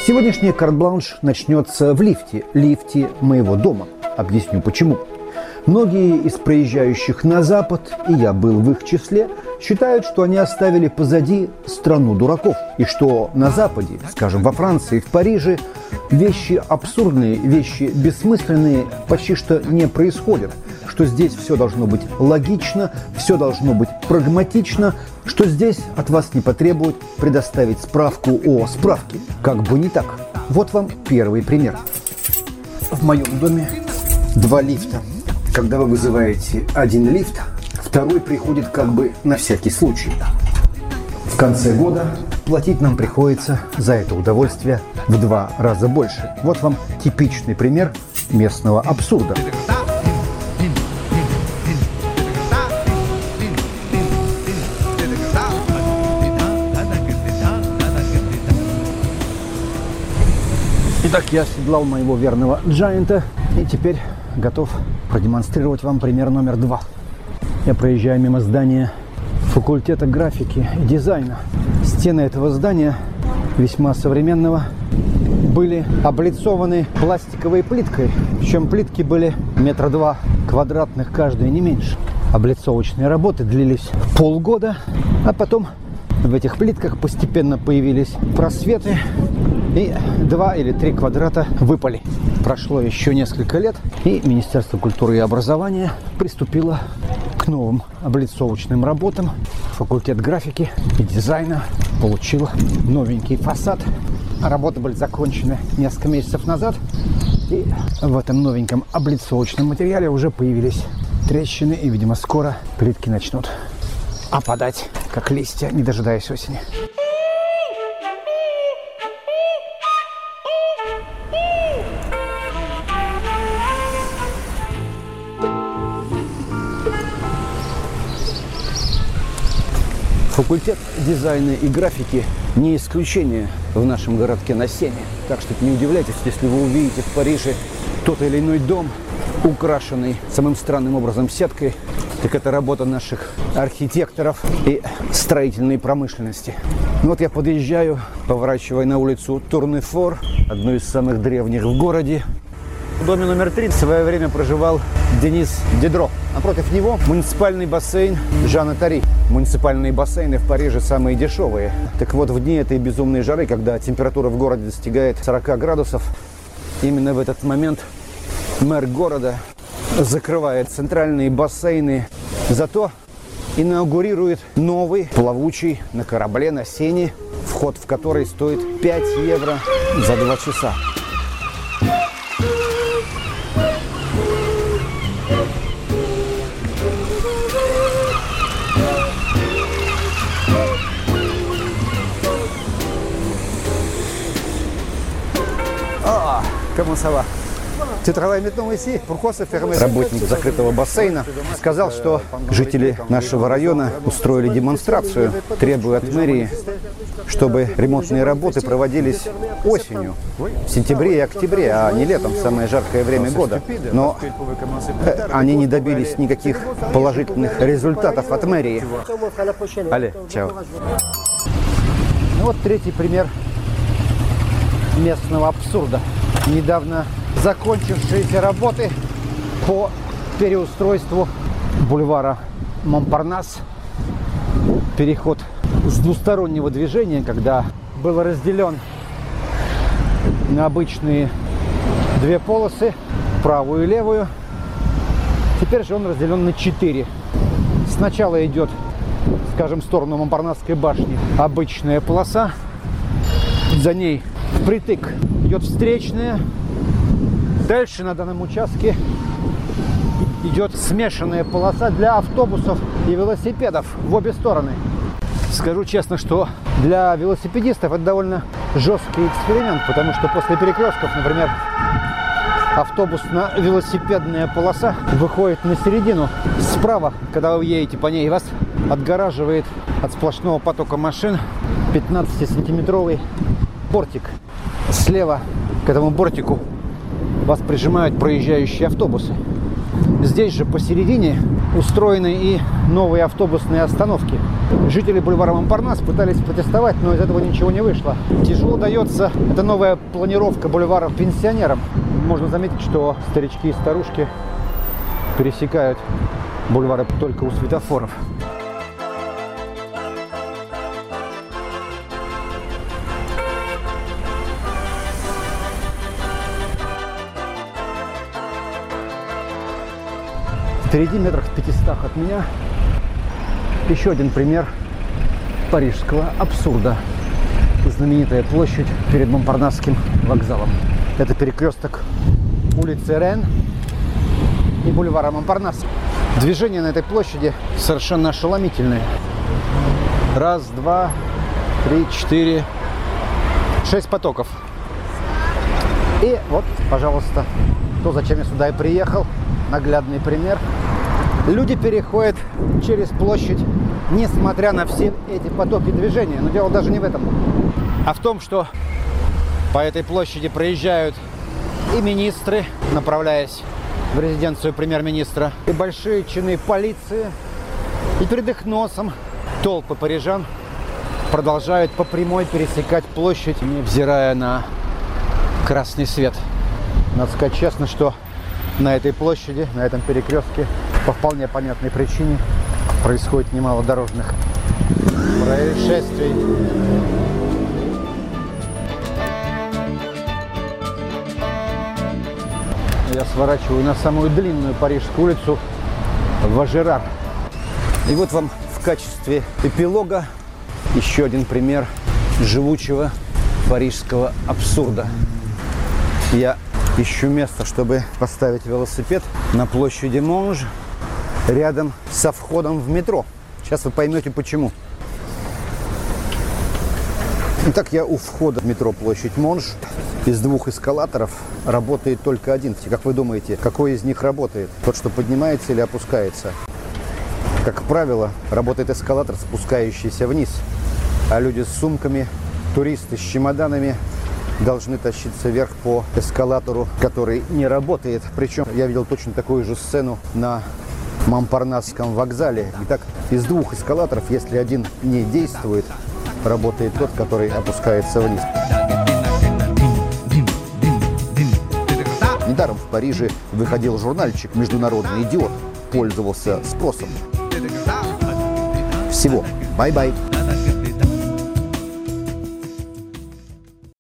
Сегодняшний карт-бланш начнется в лифте моего дома. Объясню почему. Многие из проезжающих на Запад, и я был в их числе, считают, что они оставили позади страну дураков. И что на Западе, скажем, во Франции, в Париже, вещи абсурдные, вещи бессмысленные почти что не происходят. Что здесь все должно быть логично, все должно быть прагматично, что здесь от вас не потребуют предоставить справку о справке. Как бы не так. Вот вам первый пример. В моем доме 2 лифта. Когда вы вызываете один лифт, второй приходит как бы на всякий случай. В конце года платить нам приходится за это удовольствие в 2 раза больше. Вот вам типичный пример местного абсурда. Итак, я оседлал моего верного Джайанта и теперь готов продемонстрировать вам пример номер 2. Я проезжаю мимо здания факультета графики и дизайна. Стены этого здания, весьма современного, были облицованы пластиковой плиткой. Причем плитки были 2 метра квадратных каждая, не меньше. Облицовочные работы длились полгода, а потом в этих плитках постепенно появились просветы, и 2 или 3 квадрата выпали. Прошло еще несколько лет, и Министерство культуры и образования приступило к новым облицовочным работам. Факультет графики и дизайна получил новенький фасад. Работы были закончены несколько месяцев назад, и в этом новеньком облицовочном материале уже появились трещины, и, видимо, скоро плитки начнут опадать, как листья, не дожидаясь осени. Факультет дизайна и графики не исключение в нашем городке на Сене. Так что не удивляйтесь, если вы увидите в Париже тот или иной дом, украшенный самым странным образом сеткой. Так это работа наших архитекторов и строительной промышленности. Ну вот я подъезжаю, поворачивая на улицу Турнефор, одну из самых древних в городе. В доме номер 3 в свое время проживал Денис Дидро. Напротив него муниципальный бассейн Жана Тари. Муниципальные бассейны в Париже самые дешевые. Так вот, в дни этой безумной жары, когда температура в городе достигает 40 градусов, именно в этот момент мэр города закрывает центральные бассейны, зато инаугурирует новый плавучий на корабле на Сене, вход в который стоит 5 евро за 2 часа. Работник закрытого бассейна сказал, что жители нашего района устроили демонстрацию, требуя от мэрии, чтобы ремонтные работы проводились осенью, в сентябре и октябре, а не летом, самое жаркое время года. Но они не добились никаких положительных результатов от мэрии. Алле, чао. Ну вот третий пример местного абсурда. Недавно закончившиеся работы по переустройству бульвара Монпарнас. Переход с двустороннего движения, когда был разделен на обычные 2 полосы, правую и левую. Теперь же он разделен на 4. Сначала идет, скажем, в сторону Монпарнасской башни обычная полоса. За ней впритык идет встречная. Дальше на данном участке идет смешанная полоса для автобусов и велосипедов в обе стороны. Скажу честно, что для велосипедистов это довольно жесткий эксперимент, потому что после перекрестков, например, автобусно-велосипедная полоса выходит на середину. Справа, когда вы едете по ней, вас отгораживает от сплошного потока машин 15-сантиметровый бортик. Слева к этому бортику вас прижимают проезжающие автобусы. Здесь же посередине устроены и новые автобусные остановки. Жители бульвара Монпарнас пытались протестовать, но из этого ничего не вышло. Тяжело дается эта новая планировка бульвара пенсионерам. Можно заметить, что старички и старушки пересекают бульвары только у светофоров. Впереди, метрах в 500 от меня, еще один пример парижского абсурда. Знаменитая площадь перед Монпарнасским вокзалом. Это перекресток улицы Рен и бульвара Монпарнас. Движение на этой площади совершенно ошеломительное. Раз, два, три, четыре, 6 потоков. И вот, пожалуйста, то, зачем я сюда и приехал. Наглядный пример. Люди переходят через площадь, несмотря на все эти потоки движения. Но дело даже не в этом, а в том, что по этой площади проезжают и министры, направляясь в резиденцию премьер-министра, и большие чины полиции. И перед их носом толпы парижан продолжают по прямой пересекать площадь, невзирая на красный свет. Надо сказать честно, что на этой площади, на этом перекрестке, по вполне понятной причине, происходит немало дорожных происшествий. Я сворачиваю на самую длинную парижскую улицу Важерар. И вот вам в качестве эпилога еще один пример живучего парижского абсурда. Я ищу место, чтобы поставить велосипед на площади Монж, рядом со входом в метро. Сейчас вы поймете, почему. Итак, я у входа в метро площадь Монж. Из 2 эскалаторов работает только один. Как вы думаете, какой из них работает? Тот, что поднимается или опускается? Как правило, работает эскалатор, спускающийся вниз. А люди с сумками, туристы с чемоданами должны тащиться вверх по эскалатору, который не работает. Причем я видел точно такую же сцену на Монпарнасском вокзале. Итак, из 2 эскалаторов, если один не действует, работает тот, который опускается вниз. Недаром в Париже выходил журнальчик «Международный идиот». Пользовался спросом. Всего. Бай-бай.